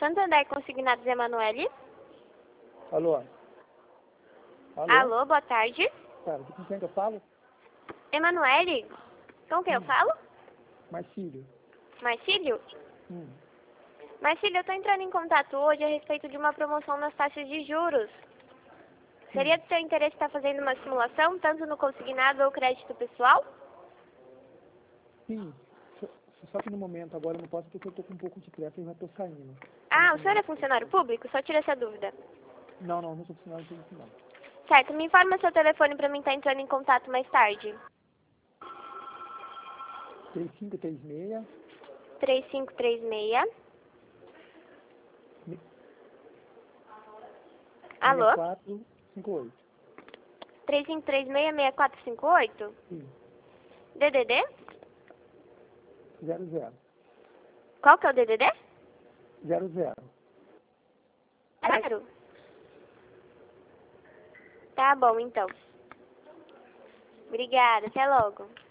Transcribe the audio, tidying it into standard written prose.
Santander Consignados Emanuele. Alô? Alô, boa tarde. Cara, com quem que eu falo? Emanuele, com quem eu falo? Marcílio. Marcílio? Hum. Marcílio, eu tô entrando em contato hoje a respeito de uma promoção nas taxas de juros. Seria do seu interesse estar fazendo uma simulação, tanto no consignado ou crédito pessoal? Sim. Só que no momento agora eu não posso porque eu tô com um pouco de pressa e já tô saindo. Ah, o senhor é funcionário público? Só tira essa dúvida. Não sou funcionário público não. Certo, me informa seu telefone para mim estar entrando em contato mais tarde. 3536 3536. Alô? 6458. 3536-6458? Sim. DDD? 00. Qual que é o DDD? 00. Claro. Tá bom, então. Obrigada, até logo.